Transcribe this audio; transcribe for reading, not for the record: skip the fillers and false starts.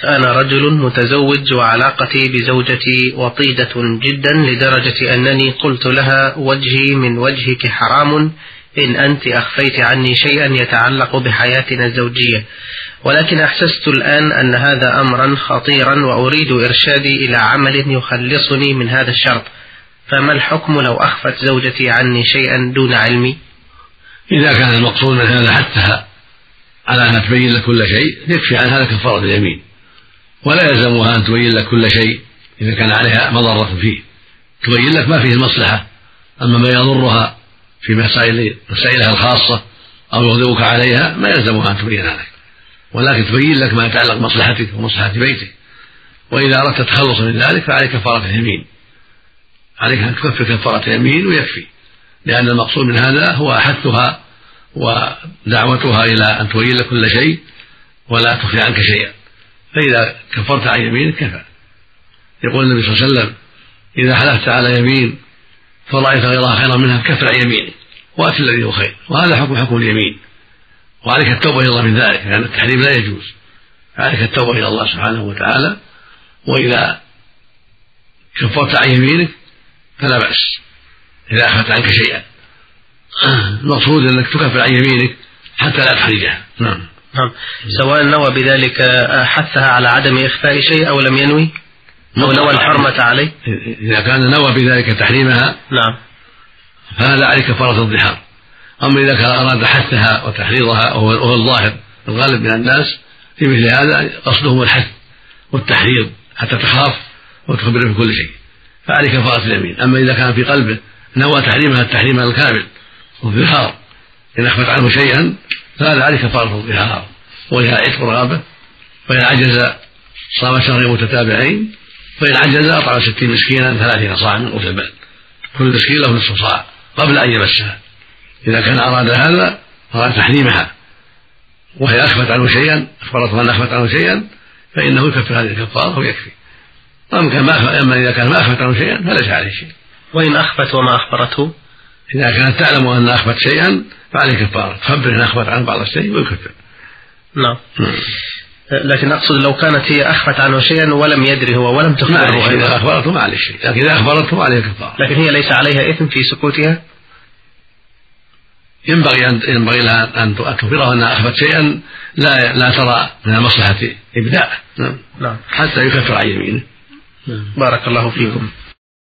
أنا رجل متزوج وعلاقتي بزوجتي وطيدة جدا لدرجة أنني قلت لها وجهي من وجهك حرام إن أنت أخفيت عني شيئا يتعلق بحياتنا الزوجية، ولكن أحسست الآن أن هذا أمرا خطيرا وأريد إرشادي إلى عمل يخلصني من هذا الشرط، فما الحكم لو أخفت زوجتي عني شيئا دون علمي؟ إذا كان المقصود من هذا حثها على أن تبين لك كل شيء يكفي عن هذا كفارة اليمين، ولا يلزمها أن تبين لك كل شيء إذا كان عليها مضرة فيه، تبين لك ما فيه المصلحة، أما ما يضرها في مسائلها الخاصة أو يغضبك عليها ما يلزمها أن تبين لك، ولكن تبين لك ما يتعلق بمصلحتك ومصلحة بيتك. وإذا أردت التخلص من ذلك فعليك كفارة اليمين، عليك أن تكفر كفارة اليمين ويكفي، لأن المقصود من هذا هو حثها ودعوتها إلى أن تبين لك كل شيء ولا تخفي عنك شيئا، فإذا كفرت عن يمينك كفى. يقول النبي صلى الله عليه وسلم إذا حلفت على يمين فرأيت غيرها خيرا منها كفر عن يمينك وأتي الذي هو خير، وهذا حكم اليمين، وعليك التوبة إلى الله من ذلك، لأن يعني التحريم لا يجوز، عليك التوبة إلى الله سبحانه وتعالى. وإذا كفرت عن يمينك فلا بأس إذا أخذت عنك شيئا، المقصود أنك تكفر عن يمينك حتى لا تحرجها. نعم. سواء نوى بذلك حثها على عدم إخفاء شيء أو لم ينوي أو نوى الحرمة عليه، إذا كان نوى بذلك تحريمها نعم فهذا عليك كفارة الظهار. أما إذا كان أراد حثها وتحريضها وهو الظاهر الغالب من الناس في مثل هذا قصدهم الحث والتحريض حتى تخاف وتخبر بكل شيء فعليك كفارة اليمين. أما إذا كان في قلبه نوى تحريمها التحريم الكامل والظهار إن أخفت عنه شيئا فهذا عليك كفارة الظهار وهي عتق رغبة، فإن عجز صام شهرين متتابعين، فإن عجز أطعم 60 مسكينا 30 صاعا من قوت البلد، كل مسكين له نصف صاع قبل أن يمسها. إذا كان أراد هذا أراد تحريمها وهي أخفت عنه شيئا، أخبرته أن أخفت عنه شيئا، فإنه يكفر هذه الكفارة ويكفي. أما إذا كان ما أخفت عنه شيئا فليس عليه شيء. وإن أخفت وما أخبرته، إذا كانت تعلم أن أخفت شيئا فعليه كفارة، تخبر أن أخفت عنه بعض الشيء ويكفر. نعم. لكن أقصد لو كانت هي أخفت عنه شيئا ولم يدري هو ولم تخبره، إذا أخبرته ما عليه شيء، لكن إذا أخبرته عليه كفارة. لكن هي ليس عليها إثم في سكوتها؟ ينبغي لها أن تخبره أنها أخفت شيئا لا ترى من المصلحة إبداءه، نعم. حتى يكفر عن يمينه. بارك الله فيكم.